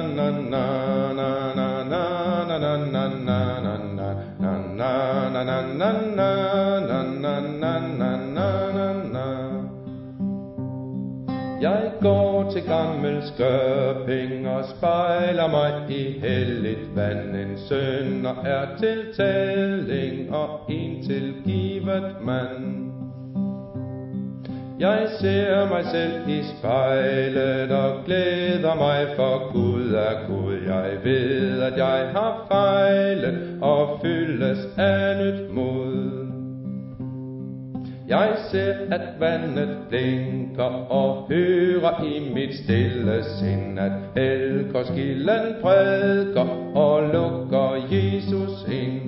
Jeg går til gammel skørping og spejler mig i helligt vand. En synder er til tælling og en tilgivet mand. Jeg ser mig selv i spejlet og glæder mig, for Gud er Gud. Jeg ved, at jeg har fejlet og fyldes af nyt mod. Jeg ser, at vandet blinker og hører i mit stille sind, at elkerskilden prædiker og lukker Jesus ind.